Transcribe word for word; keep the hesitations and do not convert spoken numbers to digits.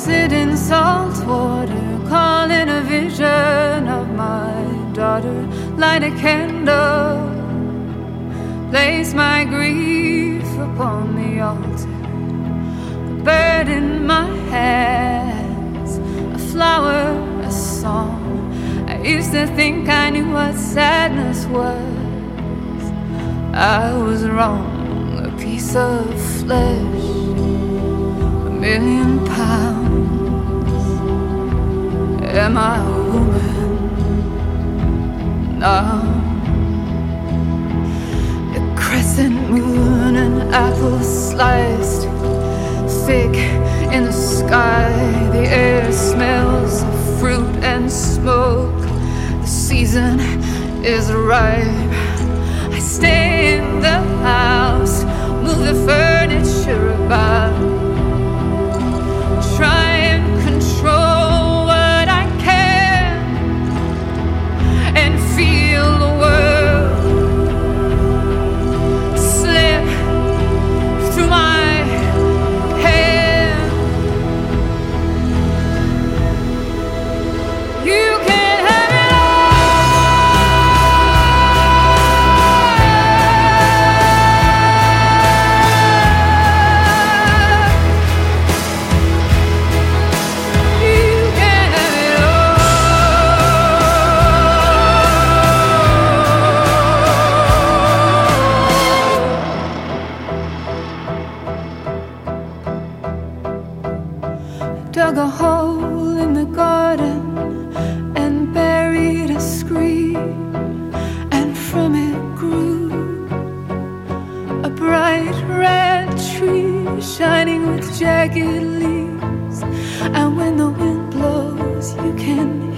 sit in salt water, calling a vision of my daughter. Light a candle, place my grief upon the altar. A bird in my hands, a flower, a song. I used to think I knew what sadness was. I was wrong, a piece of flesh, a million pounds. Am I a woman now? A crescent moon, an apple sliced thick in the sky. The air smells of fruit and smoke. The season is ripe. I stay in the house, move the furniture about, try and control what I can, and feel the world slip through my hand. You can have it dug a hole in the garden and buried a scream, and from it grew a bright red tree shining with jagged leaves. And when the wind blows, you can